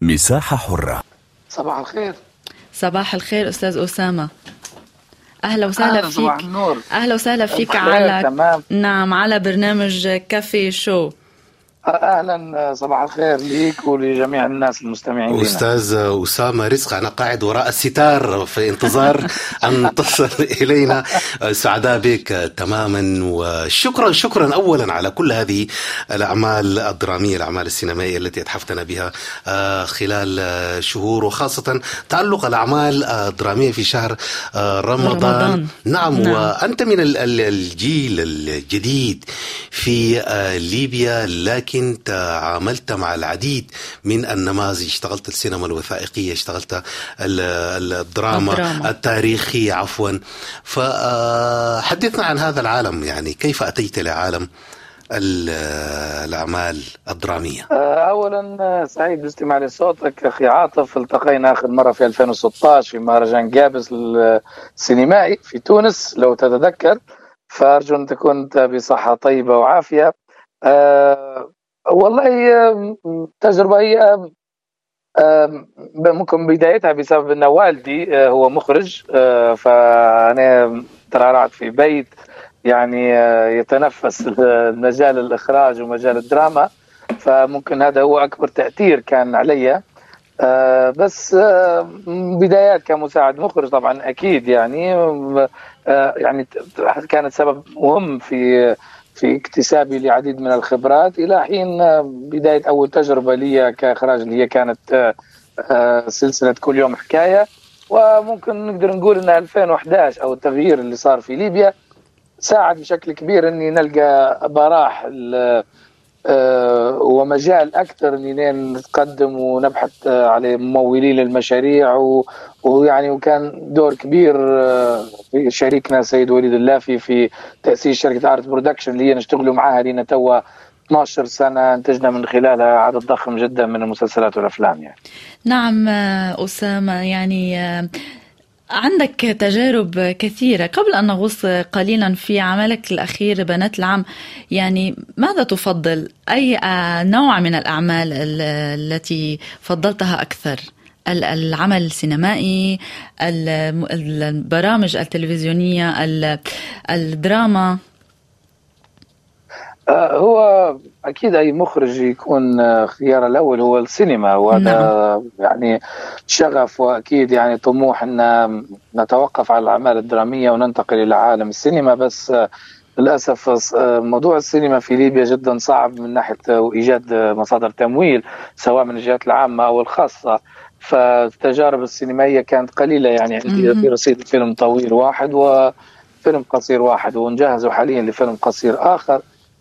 مساحة حرة. صباح الخير. صباح الخير أستاذ أسامة، أهلا وسهلا فيك. صباح النور. أهلا وسهلا فيك تمام. نعم، على برنامج كافي شو. أهلا، صباح الخير ليك ولجميع الناس المستمعين. أستاذ أسامة رزق، أنا قاعد وراء الستار في انتظار أن تصل إلينا. سعداء بك تماما، وشكرا أولا على كل هذه الأعمال الدرامية، الأعمال السينمائية التي أتحفتنا بها خلال شهور، وخاصة تعلق الأعمال الدرامية في شهر رمضان. نعم. وأنت من الجيل الجديد في ليبيا، لكن تعاملت مع العديد من النماذج، اشتغلت السينما الوثائقية، اشتغلت الدراما التاريخية عفوا. فحدثنا عن هذا العالم، يعني كيف أتيت لعالم الأعمال الدرامية؟ أولا سعيد باستماع لصوتك أخي عاطف. التقينا آخر مرة في 2016 في مهرجان جابس السينمائي في تونس لو تتذكر، فأرجو أن تكون بصحة طيبة وعافية. والله تجربة هي ممكن بدايتها بسبب أن والدي هو مخرج، فأنا ترعرعت في بيت يعني يتنفس مجال الإخراج ومجال الدراما، فممكن هذا هو أكبر تأثير كان علي. بس بدايات كمساعد مخرج طبعا أكيد يعني كانت سبب مهم في اكتسابي لعديد من الخبرات إلى حين بداية أول تجربة لي كإخراج اللي هي كانت سلسلة كل يوم حكاية. وممكن نقدر نقول أن 2011 أو التغيير اللي صار في ليبيا ساعد بشكل كبير أني نلقى براح ومجال أكثر أننا نتقدم ونبحث على ممولين للمشاريع، ويعني وكان دور كبير في شريكنا سيد وليد اللافي في تأسيس شركة آرت برودكشن اللي هي نشتغلوا معها لنا توا 12 سنة، انتجنا من خلالها عدد ضخم جدا من المسلسلات والأفلام يعني. نعم أسامة، يعني عندك تجارب كثيرة. قبل أن نغوص قليلا في عملك الأخير بنات العم، يعني ماذا تفضل؟ أي نوع من الأعمال التي فضلتها أكثر؟ العمل السينمائي، البرامج التلفزيونية، الدراما؟ هو أكيد أي مخرج يكون خيار الأول هو السينما، وهذا يعني شغف وأكيد يعني طموح أن نتوقف على الأعمال الدرامية وننتقل إلى عالم السينما. بس للأسف موضوع السينما في ليبيا جدا صعب من ناحية إيجاد مصادر تمويل سواء من الجهات العامة أو الخاصة، فالتجارب السينمائية كانت قليلة. يعني عندي في رصيد فيلم طويل واحد وفيلم قصير واحد، ونجهزوا حاليا لفيلم قصير آخر.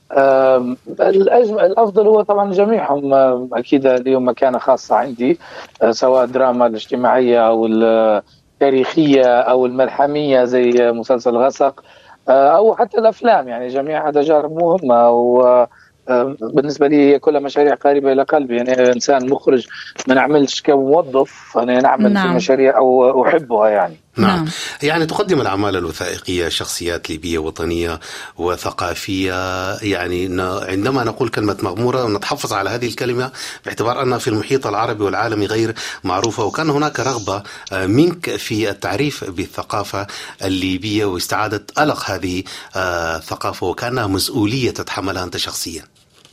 الأفضل هو طبعا جميعهم أكيد لهم مكانة خاصة عندي، سواء الدراما الاجتماعية أو التاريخية أو الملحمية زي مسلسل غسق، أو حتى الأفلام. يعني جميعها تجارب مهمة، وبالنسبة لي كل مشاريع قريبة إلى قلبي. يعني إنسان مخرج ما نعملش كموظف، أنا نعمل في مشاريع أو أحبها يعني. نعم. يعني تقدم الأعمال الوثائقية شخصيات ليبية وطنية وثقافية. يعني عندما نقول كلمة مغمورة نتحفظ على هذه الكلمة باعتبار أنها في المحيط العربي والعالمي غير معروفة، وكان هناك رغبة منك في التعريف بالثقافة الليبية واستعادة ألق هذه الثقافة، وكانها مسؤولية تتحملها أنت شخصيا.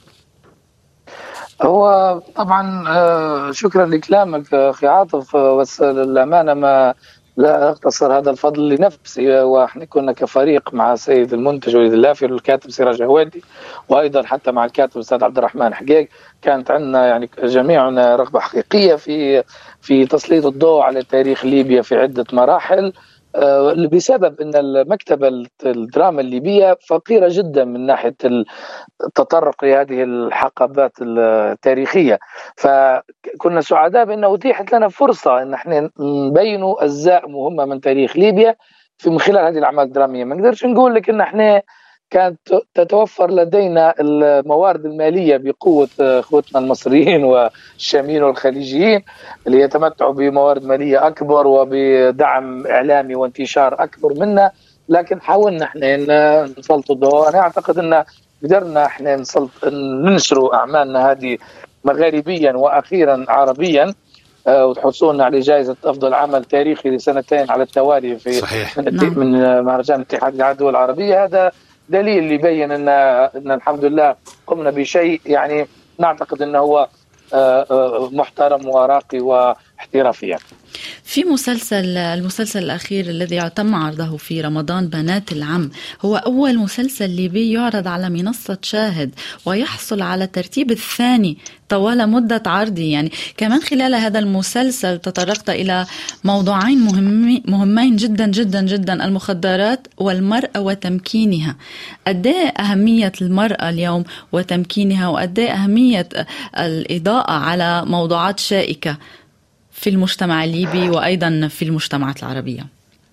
هو طبعا شكرا لكلامك أخي عاطف، بس للأمانة ما لا أختصر هذا الفضل لنفسي، وإحنا كنا كفريق مع سيد المنتج وليد اللافي والكاتب سراج هوادي، وأيضا حتى مع الكاتب الأستاذ عبد الرحمن حقيق. كانت عندنا يعني جميعنا رغبة حقيقية في تسليط الضوء على تاريخ ليبيا في عدة مراحل، بسبب أن المكتبة الدراما الليبية فقيرة جدا من ناحية التطرق لهذه الحقبات التاريخية. فكنا سعداء بأنه أتيحت لنا فرصة أن احنا نبين أجزاء مهمة من تاريخ ليبيا من خلال هذه الأعمال الدرامية. ما نقدرش نقول لك أن احنا كانت تتوفر لدينا الموارد المالية بقوة اخوتنا المصريين والشاميين والخليجيين اللي يتمتعوا بموارد مالية أكبر وبدعم إعلامي وانتشار أكبر منا، لكن حاولنا احنا نسلط الضوء. أنا أعتقد أن قدرنا احنا ننشروا أعمالنا هذه مغاربيا وأخيرا عربيا، وحصولنا على جائزة أفضل عمل تاريخي لسنتين على التوالي في صحيح. من مهرجان اتحاد الدول العربية. هذا دليل يبين أن الحمد لله قمنا بشيء يعني نعتقد أنه هو محترم وراقي واحترافي. في المسلسل الأخير الذي تم عرضه في رمضان، بنات العم، هو أول مسلسل ليبي يعرض على منصة شاهد ويحصل على الترتيب الثاني طوال مدة عرضه. يعني كمان خلال هذا المسلسل تطرقت إلى موضوعين مهمين جدا جدا جدا، المخدرات والمرأة وتمكينها. قد ايه أهمية المرأة اليوم وتمكينها، وقد ايه أهمية الإضاءة على موضوعات شائكة في المجتمع الليبي وأيضا في المجتمعات العربية.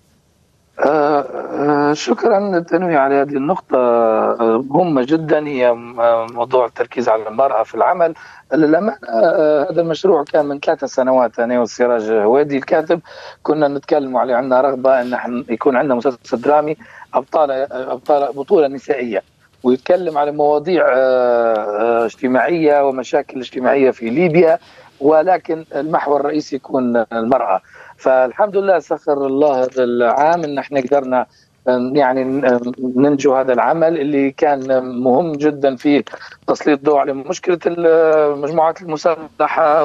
شكرا التنويه على هذه النقطة مهمة جدا، هي موضوع التركيز على المرأة في العمل. هذا المشروع كان من 3 سنوات، أنا والسراج هويدي الكاتب كنا نتكلم عليه، عندنا رغبة أن يكون عندنا مسلسل درامي بطولة نسائية ويتكلم على مواضيع اجتماعية ومشاكل اجتماعية في ليبيا، ولكن المحور الرئيسي يكون المرأة. فالحمد لله سخر الله هذا العام ان احنا قدرنا يعني ننجو هذا العمل اللي كان مهم جدا في تسليط الضوء على مشكلة المجموعات المسلحة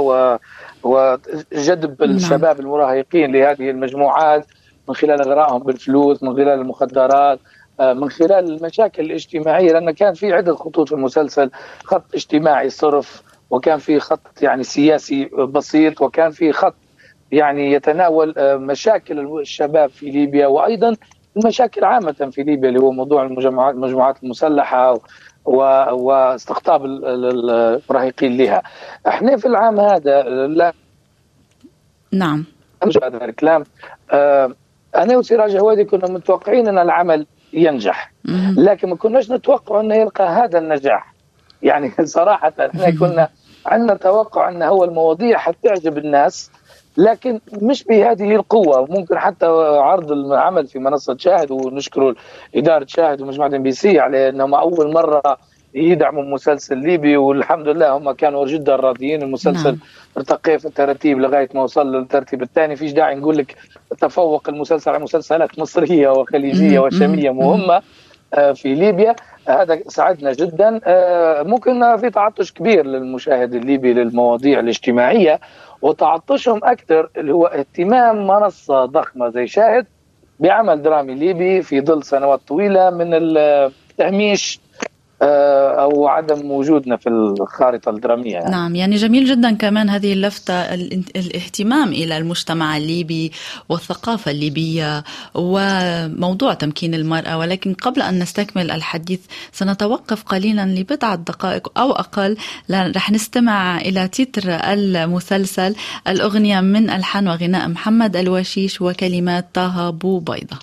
وجذب الشباب المراهقين لهذه المجموعات من خلال غرائهم بالفلوس، من خلال المخدرات، من خلال المشاكل الاجتماعية، لأن كان في عدة خطوط في المسلسل، خط اجتماعي صرف، وكان في خط يعني سياسي بسيط، وكان في خط يعني يتناول مشاكل الشباب في ليبيا، وأيضا المشاكل عامة في ليبيا اللي هو موضوع المجموعات المسلحة واستقطاب المراهقين لها. احنا في العام هذا لا نعم هذا الكلام أنا وسراج هويدي كنا متوقعين أن العمل ينجح، لكن ما كناش نتوقع أنه يلقى هذا النجاح. يعني صراحة احنا كنا عندنا توقع أن هو المواضيع حتعجب الناس، لكن مش بهذه القوة. ممكن حتى عرض العمل في منصة شاهد، ونشكر إدارة شاهد ومجموعة MBC على أنهم أول مرة يدعموا مسلسل ليبي، والحمد لله هم كانوا جدا راضيين. المسلسل ارتقى في الترتيب لغاية ما وصل للترتيب الثاني. فيش داعي نقول لك تفوق المسلسل على مسلسلات مصرية وخليجية وشامية مهمة في ليبيا. هذا ساعدنا جدا. ممكن في تعطش كبير للمشاهد الليبي للمواضيع الاجتماعية، وتعطشهم أكثر اللي هو اهتمام منصة ضخمة زي شاهد بعمل درامي ليبي في ظل سنوات طويلة من التهميش أو عدم وجودنا في الخارطة الدرامية يعني. نعم، يعني جميل جدا كمان هذه اللفتة، الاهتمام إلى المجتمع الليبي والثقافة الليبية وموضوع تمكين المرأة. ولكن قبل أن نستكمل الحديث سنتوقف قليلا لبضعة دقائق أو أقل، رح نستمع إلى تتر المسلسل، الأغنية من ألحان وغناء محمد الوشيش وكلمات طه بو بيضة.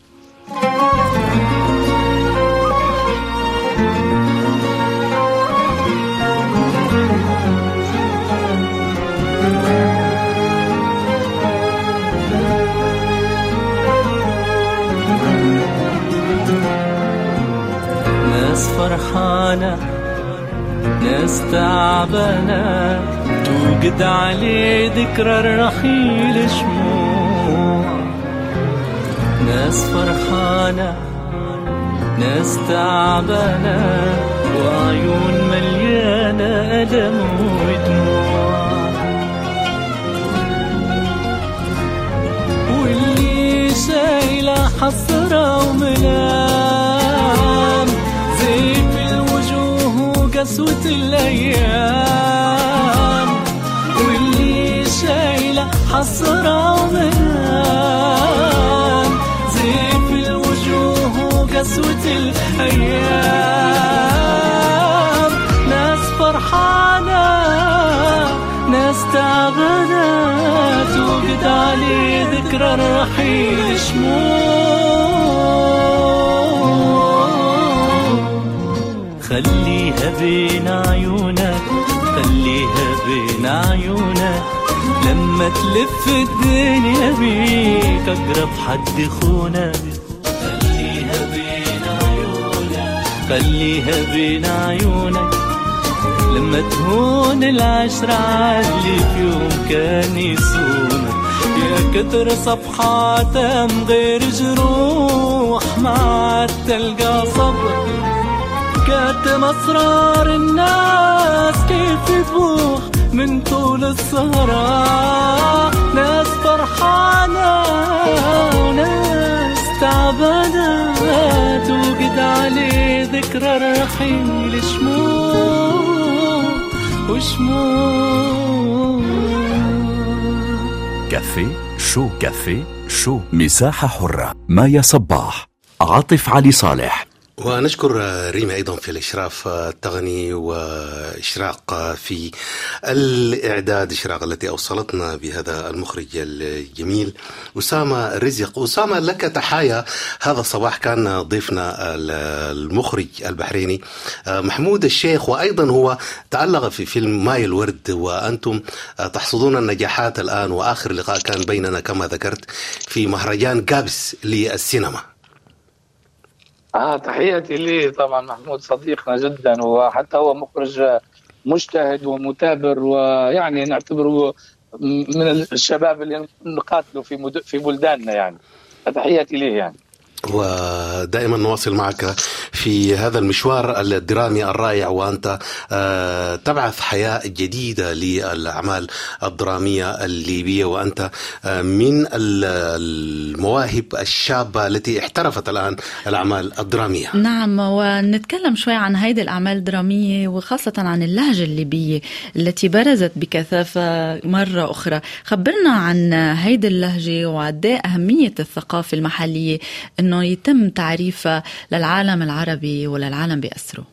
ناس فرحانة، ناس تعبانة، توجد عليه ذكرى الرحيل شموع. ناس فرحانة، ناس تعبانة، وعيون مليانة ألم ودموع. واللي شايلة حسرة وملام، زيف الوجوه وقسوة الأيام. واللي شايلة حسرة وملام، زيف الوجوه وقسوة الأيام. ناس فرحانة، ناس تعبانة، توجد عليه ذكرى الرحيل شموع. خليها بين عيونك، خليها بين عيونك، لما تلف الدنيا بيك أقرب حد خونك. خليها بين عيونك، خليها بين عيونك، لما تهون العشرة عاللي في يوم كان يسونا. يا كتر صفحات من غير جروح ما عاد تلقى صبر، كاتم أسرار الناس كيف يفوح من طول السهرة. ناس فرحانة وناس تعبانة توقد عليه ذكرى الرحيل شموع وشموع. كافيه شو مساحة حرة. مايا صباح، عاطف علي صالح. ونشكر ريما أيضا في الإشراف التقني وإشراق في الإعداد، إشراق التي أوصلتنا بهذا المخرج الجميل أسامة رزق. أسامة لك تحايا. هذا الصباح كان ضيفنا المخرج البحريني محمود الشيخ، وأيضا هو تألق في فيلم ماي الورد، وأنتم تحصدون النجاحات الآن، وآخر لقاء كان بيننا كما ذكرت في مهرجان جابس للسينما. تحياتي لي طبعا. محمود صديقنا جدا، وحتى هو مخرج مجتهد ومثابر، ويعني نعتبره من الشباب اللي نقاتلوا في بلداننا يعني. تحياتي ليه يعني. ودائما نواصل معك في هذا المشوار الدرامي الرائع، وأنت تبعث حياة جديدة للأعمال الدرامية الليبية، وأنت من المواهب الشابة التي احترفت الآن الأعمال الدرامية. نعم، ونتكلم شوي عن هيدي الأعمال الدرامية، وخاصة عن اللهجة الليبية التي برزت بكثافة مرة أخرى. خبرنا عن هيدي اللهجة وعداء أهمية الثقافة المحلية أنه يتم تعريفها للعالم العربي وللعالم بأسره.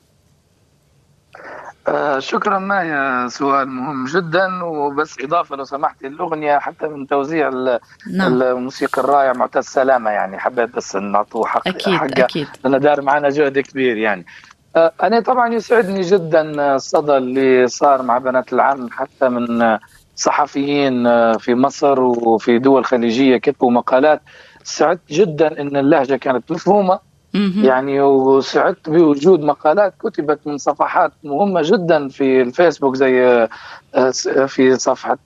شكرا. مايا سؤال مهم جدا، وبس إضافة لو سمحتي الأغنية حتى من توزيع الموسيقى الرائع معتز سلامة، يعني حبيت بس نعطوه حق أكيد. لأنه دار معنا جهد كبير يعني. أنا طبعا يسعدني جدا الصدى اللي صار مع بنات العم، حتى من صحفيين في مصر وفي دول خليجية كتبوا مقالات. سعدت جدا ان اللهجة كانت مفهومة يعني، وسعدت بوجود مقالات كتبت من صفحات مهمة جدا في الفيسبوك، زي في صفحة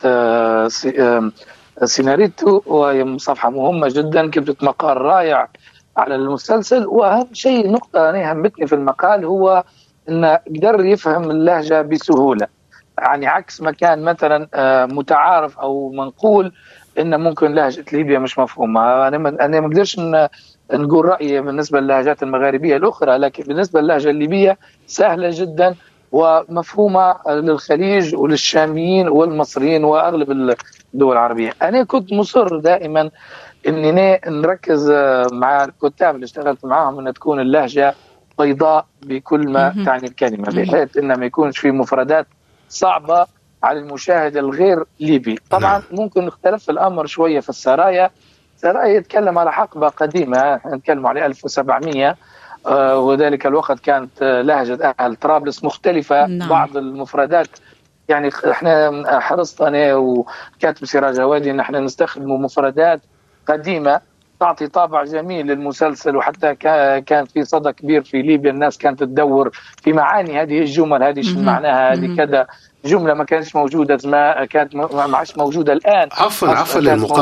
سيناريتو، وهي صفحة مهمة جدا كتبت مقال رائع على المسلسل. وأهم شيء نقطة أنا همتني في المقال هو أنه قدر يفهم اللهجة بسهولة، يعني عكس ما كان مثلا متعارف أو منقول إن ممكن لهجة ليبيا مش مفهومة. أنا ما أقدرش نقول رأيي بالنسبة للهجات المغاربية الأخرى، لكن بالنسبة للهجة الليبية سهلة جدا ومفهومة للخليج وللشاميين والمصريين وأغلب الدول العربية. أنا كنت مصر دائما إني نركز مع الكتاب اللي اشتغلت معاهم أن تكون اللهجة بيضاء بكل ما تعني الكلمة، بحيث إن ما يكونش في مفردات صعبة على المشاهد الغير ليبي. طبعا ممكن نختلف الأمر شوية في السرايا يتكلم على حقبة قديمة، نتكلم على 1700 وذلك الوقت كانت لهجة أهل طرابلس مختلفة. بعض المفردات يعني احنا حرصت أنا وكاتب سراج هوادي ان احنا نستخدم مفردات قديمة تعطي طابع جميل للمسلسل، وحتى كان في صدى كبير في ليبيا، الناس كانت تدور في معاني هذه الجمل، هذه شو معناها، هذه كذا جملة ما كانتش موجودة زمان، كانت ما عادش موجودة الآن. عفوا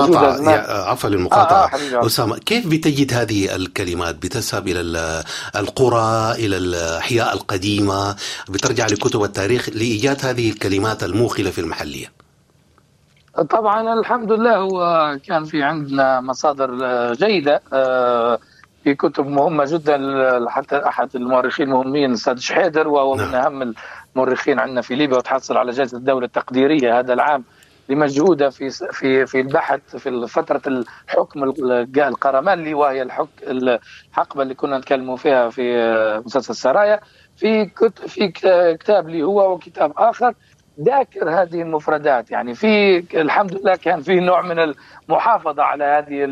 للمقاطعة أسامة، كيف بتجد هذه الكلمات؟ بتذهب إلى القرى، إلى الأحياء القديمة، بترجع لكتب التاريخ لإيجاد هذه الكلمات الموخلة في المحلية؟ طبعا الحمد لله هو كان في عندنا مصادر جيدة في كتب مهمة جدا، حتى أحد المؤرخين المهمين الأستاذ شحيدر، وهو من أهم المؤرخين عندنا في ليبيا، وتحصل على جائزة الدولة التقديرية هذا العام لمجهوده في البحث في فترة الحكم القرمانلي، وهي الحقبة اللي كنا نتكلموا فيها في مسلسل سرايا. في كتاب لي هو وكتاب آخر ذاكر هذه المفردات، يعني في الحمد لله كان في نوع من المحافظة على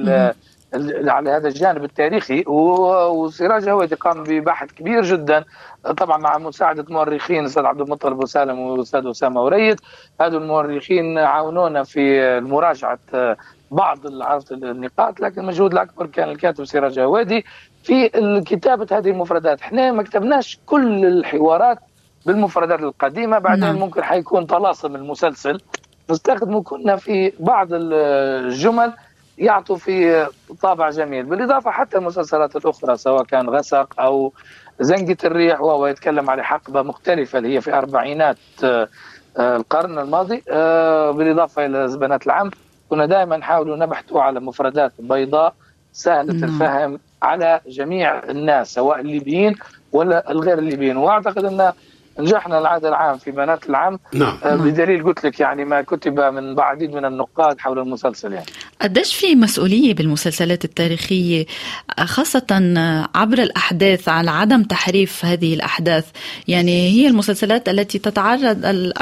على هذا الجانب التاريخي. وسراج هوادي قام ببحث كبير جدا طبعا مع مساعدة مؤرخين الأستاذ عبد المطلب وسالم والأستاذ أسامة وريد. هذول المؤرخين عاونونا في مراجعة بعض النقاط، لكن المجهود الأكبر كان الكاتب سراج هوادي في كتابة هذه المفردات. احنا ما كتبناش كل الحوارات بالمفردات القديمة. بعدين نعم. ممكن حيكون طلاسم المسلسل نستخدمه كنا في بعض الجمل يعطوا في طابع جميل. بالإضافة حتى المسلسلات الأخرى سواء كان غسق أو زنقة الريح وهو يتكلم على حقبة مختلفة اللي هي في أربعينات القرن الماضي، بالإضافة إلى بنات العم، كنا دائما نحاول نبحثوا على مفردات بيضاء سهلة الفهم على جميع الناس سواء الليبيين ولا الغير الليبيين. وأعتقد أن نجحنا العهد العام في بنات العم. نعم. بدليل قلت لك يعني ما كتب من عديد من النقاد حول المسلسل. يعني قديش في مسؤولية بالمسلسلات التاريخية خاصة عبر الأحداث على عدم تحريف هذه الأحداث؟ يعني هي المسلسلات التي تتعرض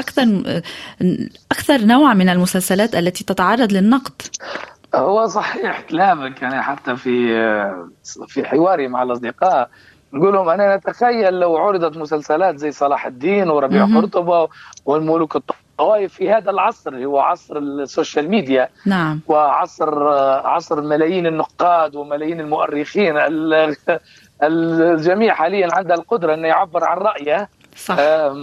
أكثر نوع من المسلسلات التي تتعرض للنقد. هو صحيح كلامك. يعني حتى في حواري مع الأصدقاء نقول لهم أنا نتخيل لو عرضت مسلسلات زي صلاح الدين وربيع قرطبة والملوك الطوائف في هذا العصر اللي هو عصر السوشيال ميديا. نعم. وعصر ملايين النقاد وملايين المؤرخين، الجميع حاليا عنده القدرة أن يعبر عن رأيه. صح.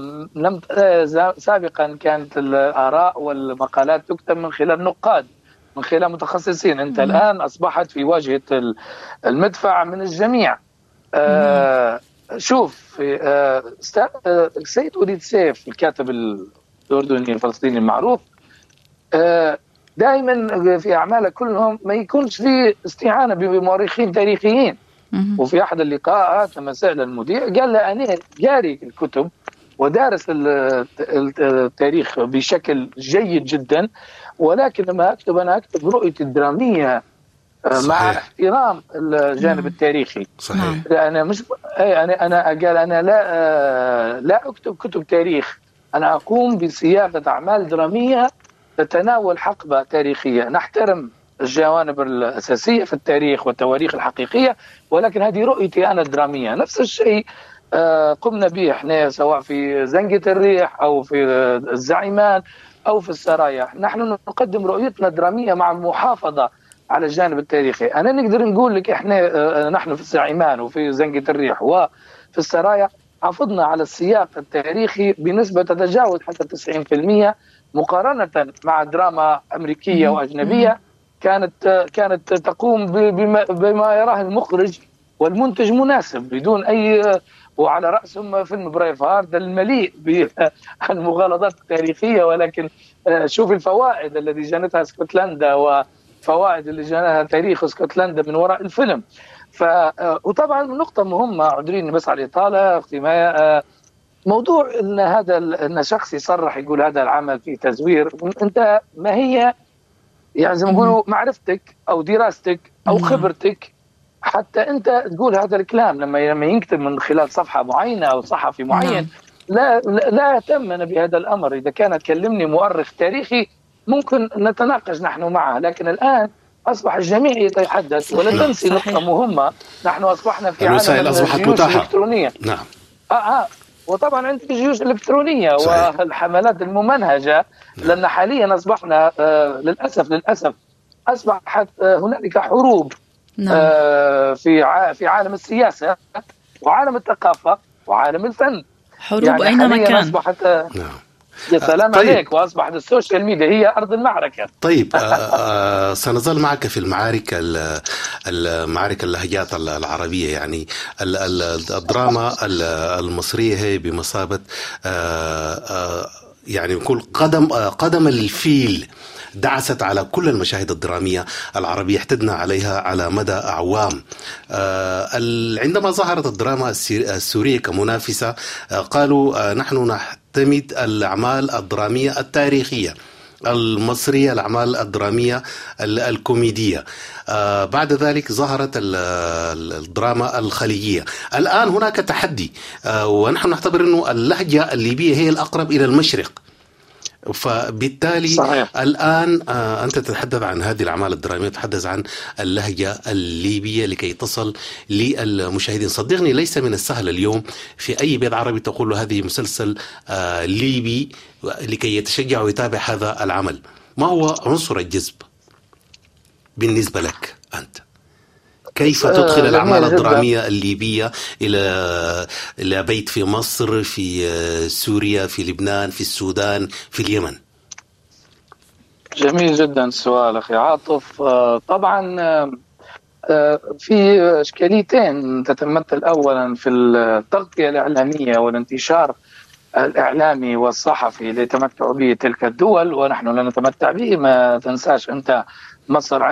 سابقا كانت الآراء والمقالات تكتب من خلال نقاد، من خلال متخصصين. أنت الآن أصبحت في واجهة المدفع من الجميع. شوف سيد وليد سيف الكاتب الأردني الفلسطيني المعروف دائما في أعماله كلهم ما يكونش في استعانة بمؤرخين تاريخيين. وفي أحد اللقاءات لما سأل المذيع قال له أنا قاري الكتب ودارس التاريخ بشكل جيد جدا، ولكن لما أكتب أنا أكتب رؤيتي الدرامية مع احترام الجانب التاريخي. صحيح. أنا مش أنا قال أنا لا أكتب كتب تاريخ، أنا أقوم بصياغة أعمال درامية تتناول حقبة تاريخية. نحترم الجوانب الأساسية في التاريخ والتواريخ الحقيقية، ولكن هذه رؤيتي أنا الدرامية. نفس الشيء قمنا به احنا سواء في زنقة الريح أو في الزعيمان أو في السرايا. نحن نقدم رؤيتنا الدرامية مع المحافظة على الجانب التاريخي. أنا نقدر نقول لك إحنا نحن في الزعيمان وفي زنقة الريح وفي السرايا حافظنا على السياق التاريخي بنسبة تتجاوز حتى 90% مقارنة مع دراما أمريكية وأجنبية كانت تقوم بما يراه المخرج والمنتج مناسب بدون أي، وعلى رأسهم فيلم برايف هارت المليء بالمغالطات التاريخية. ولكن شوف الفوائد التي جنتها اسكتلندا وفوائد اللي جناها تاريخ اسكتلندا من وراء الفيلم. وطبعا نقطة مهمة عذرين بس على الإطالة أختي مايا، موضوع ان شخص يصرح يقول هذا العمل فيه تزوير. انت ما هي يعني زي ما نقولوا معرفتك او دراستك او خبرتك حتى انت تقول هذا الكلام؟ لما ينكتب من خلال صفحة معينة او صحفي معين لا اهتم انا بهذا الامر. اذا كان تكلمني مؤرخ تاريخي ممكن نتناقش نحن معه، لكن الان اصبح الجميع يتحدث. ولا تنسي نقطة مهمة، نحن اصبحنا في عالم الجيوش الالكترونية. نعم. وطبعا عندك الجيوش الإلكترونية والحملات الممنهجة. لأن حاليا أصبحنا للأسف أصبحت هنالك حروب في عالم السياسة وعالم الثقافة وعالم الفن. حروب يعني أينما كان. أصبحت يا سلام عليك. وأصبحت السوشيال ميديا هي أرض المعركة. طيب سنظل معك في المعارك اللهجات العربية. يعني الدراما المصرية هي بمثابة يعني نقول قدم الفيل دعست على كل المشاهد الدرامية العربية، احتدنا عليها على مدى أعوام. عندما ظهرت الدراما السورية كمنافسة قالوا نحن نعتمد الأعمال الدرامية التاريخية، المصرية الأعمال الدرامية الكوميدية. بعد ذلك ظهرت الدراما الخليجية. الآن هناك تحدي، ونحن نعتبر أنه اللهجة الليبية هي الأقرب إلى المشرق. فبالتالي صحيح. الآن أنت تتحدث عن هذه الأعمال الدرامية، تتحدث عن اللهجة الليبية لكي تصل للمشاهدين. صدقني ليس من السهل اليوم في أي بيت عربي تقول له هذه مسلسل ليبي لكي يتشجع ويتابع هذا العمل. ما هو عنصر الجذب بالنسبة لك أنت؟ كيف تدخل الأعمال الدرامية الليبية إلى بيت في مصر، في سوريا، في لبنان، في السودان، في اليمن؟ جميل جدا السؤال أخي عاطف. طبعا في إشكاليتين تتمثل أولا في التغطية الإعلامية والانتشار الإعلامي والصحفي لتمتع به تلك الدول، ونحن لا نتمتع به. ما تنساش أنت مصر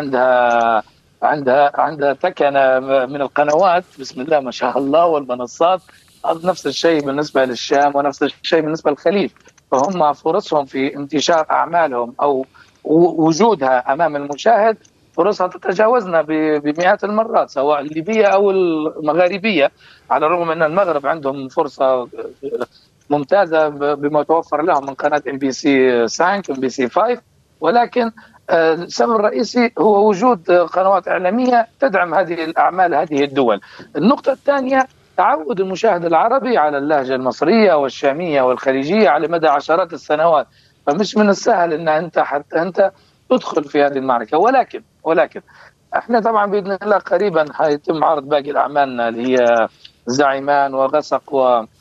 عندها تكنة من القنوات بسم الله ما شاء الله والمنصات، نفس الشيء بالنسبة للشام ونفس الشيء بالنسبة للخليج. فهم فرصهم في انتشار أعمالهم أو وجودها أمام المشاهد فرصها تتجاوزنا بمئات المرات، سواء الليبية أو المغاربية، على الرغم أن المغرب عندهم فرصة ممتازة بما توفر لهم من قناة MBC 5 MBC 5، ولكن السبب الرئيسي هو وجود قنوات إعلامية تدعم هذه الأعمال هذه الدول. النقطة الثانية تعود المشاهد العربي على اللهجة المصرية والشامية والخليجية على مدى عشرات السنوات، فمش من السهل أن أنت تدخل في هذه المعركة. ولكن احنا طبعا بإذن الله قريبا حيتم عرض باقي الأعمالنا اللي هي زعيمان وغسق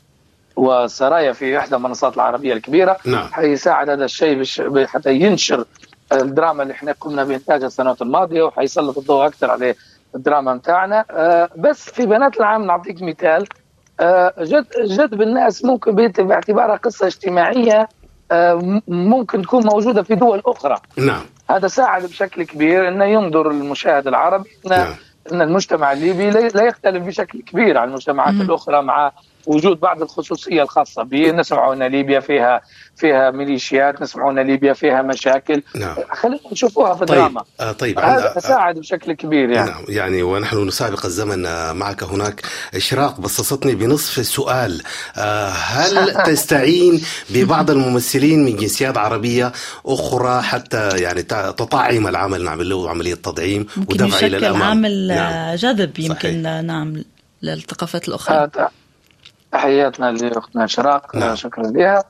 وسرايا في إحدى المنصات العربية الكبيرة. نعم. حيساعد هذا الشيء حتى ينشر الدراما اللي احنا قمنا بإنتاجها السنوات الماضية، وحيسلط الضوء أكثر على الدراما متاعنا. بس في بنات العام نعطيك مثال، جذب الناس ممكن باعتبارها قصة اجتماعية ممكن تكون موجودة في دول أخرى. نعم. هذا ساعد بشكل كبير أن ينظر المشاهد العربي نعم. أن المجتمع الليبي لا يختلف بشكل كبير عن المجتمعات الأخرى، مع وجود بعض الخصوصية الخاصة به. نسمع أن ليبيا فيها ميليشيات، نسمع أن ليبيا فيها مشاكل. نعم. خلينا نشوفوها في الدراما. طيب. هذا ساعد بشكل كبير يعني. نعم. يعني ونحن نسابق الزمن معك. هناك إشراق بسطتني بنصف السؤال، هل تستعين ببعض الممثلين من جنسيات عربية أخرى حتى يعني تطعم العمل، نعمل له عملية تضعيم ودفع إلى الأمام؟ عامل نعم. جذب يمكن نعم للثقافات الأخرى. تحياتنا لأختنا إشراق. نعم. شكرا لها.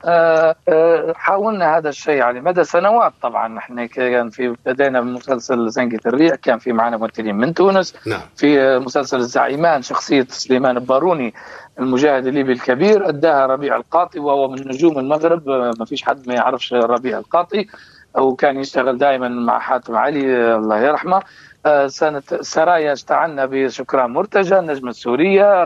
حاولنا هذا الشيء على مدى سنوات. طبعا نحن بدينا بمسلسل زنقة الريح، كان في معنا ممثلين من تونس. نعم. في مسلسل الزعيمان شخصية سليمان الباروني المجاهد الليبي الكبير أداها ربيع القاطي، وهو من نجوم المغرب، ما فيش حد ما يعرفش ربيع القاطي، وكان يشتغل دائما مع حاتم علي الله يرحمه. سنة سرايا اشتعلنا بشكران مرتجى النجم السورية،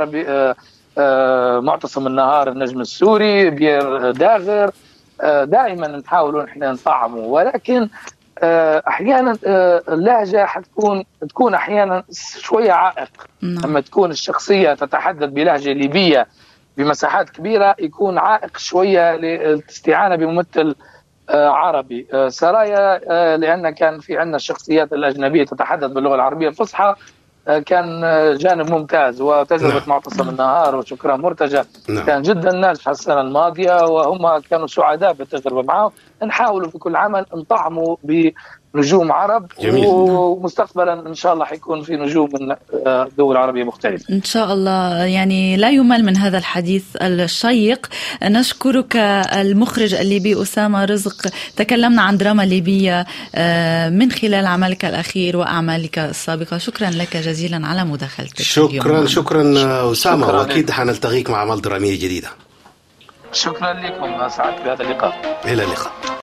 معتصم النهار النجم السوري، بيير داغر. دائما نحاول احنا نطعمه، ولكن احيانا اللهجه تكون احيانا شويه عائق. لما تكون الشخصيه تتحدث بلهجه ليبيه بمساحات كبيره يكون عائق شويه للاستعانه بممثل عربي. سرايا لان كان في عندنا الشخصيات الاجنبيه تتحدث باللغه العربيه الفصحى، كان جانب ممتاز. وتجربة نعم. معتصم النهار وشكران مرتجى نعم. كان جدا ناجحة السنة الماضية، وهم كانوا سعداء بالتجربة معه. نحاول في كل عمل نطعموا بنجوم عرب. جميل. ومستقبلا إن شاء الله حيكون في نجوم من دول عربية مختلفة إن شاء الله. يعني لا يمل من هذا الحديث الشيق. نشكرك المخرج الليبي أسامة رزق. تكلمنا عن دراما ليبية من خلال عملك الأخير وأعمالك السابقة. شكرا لك جزيلا على مداخلتك. شكرا أسامة، وأكيد حنلتقيك مع أعمال درامية جديدة. شكرا لكم، أسعدت بهذا اللقاء. إلى اللقاء.